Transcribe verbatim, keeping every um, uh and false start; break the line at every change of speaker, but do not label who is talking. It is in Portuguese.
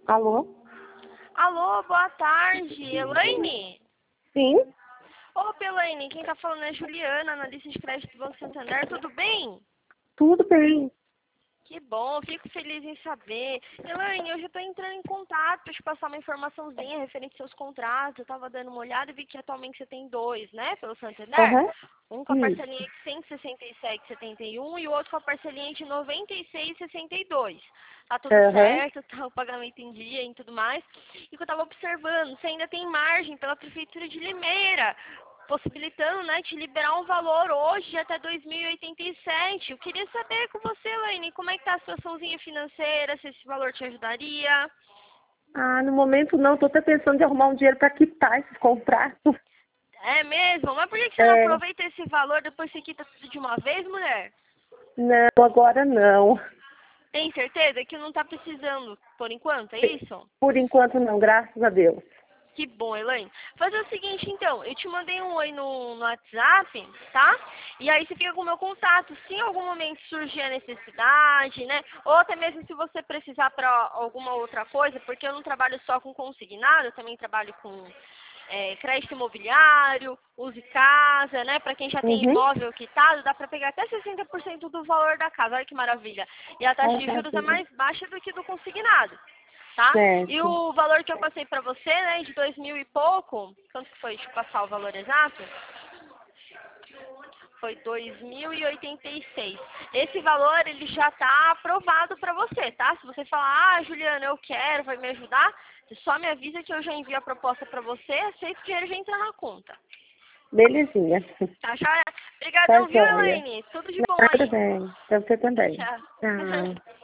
Alô?
Alô, boa tarde, Elaine?
Sim,
Opa, Elaine, quem tá falando é a Juliana, analista de crédito do Banco Santander, tudo bem?
tudo bem.
Que bom, fico feliz em saber. Elaine, eu já estou entrando em contato para te passar uma informaçãozinha referente aos seus contratos. Eu estava dando uma olhada e vi que atualmente você tem dois, né, pelo Santander.
Aham,
Um com a
isso.
parcelinha de cento e sessenta e sete vírgula setenta e um e o outro com a parcelinha de noventa e seis vírgula sessenta e dois. Tá tudo
Aham.
certo, tá o pagamento em dia e tudo mais. E que eu estava observando, você ainda tem margem pela Prefeitura de Limeira, possibilitando, né, te liberar um valor hoje até dois mil e oitenta e sete. Eu queria saber com você, Elaine, como é que tá a situaçãozinha financeira, se esse valor te ajudaria.
Ah, no momento não, tô até pensando em arrumar um dinheiro para quitar esses contratos.
É mesmo? Mas por que que você não
É,
aproveita esse valor depois você quita tudo de uma vez, mulher?
não, agora não.
Tem certeza que não tá precisando por enquanto, é isso?
Por enquanto não, graças a Deus.
Que bom, Elaine. Fazer o seguinte, então, eu te mandei um oi no, no WhatsApp, tá? E aí você fica com o meu contato. Se em algum momento surgir a necessidade, né? Ou até mesmo se você precisar para alguma outra coisa, porque eu não trabalho só com consignado, eu também trabalho com é, crédito imobiliário, use casa, né? Para quem já tem
Uhum.
imóvel quitado, dá para pegar até sessenta por cento do valor da casa. Olha que maravilha. E a taxa de juros é
Maravilha.
mais baixa do que do consignado. Tá? E
Certo.
o valor que eu passei pra você, né, de dois mil e pouco, quanto que foi? Deixa eu passar o valor exato. Foi dois mil e oitenta e seis. Esse valor, ele já tá aprovado pra você, tá? Se você falar, ah, Juliana, eu quero, vai me ajudar, você só me avisa que eu já envio a proposta pra você, aceito o dinheiro já entra na conta.
Belezinha.
Tá, joia?
Tá
Obrigadão, viu,
joia.
Elaine? Tudo de bom
Nada
aí.
bem. Pra você
Tchau,
também.
tchau.
Tchau.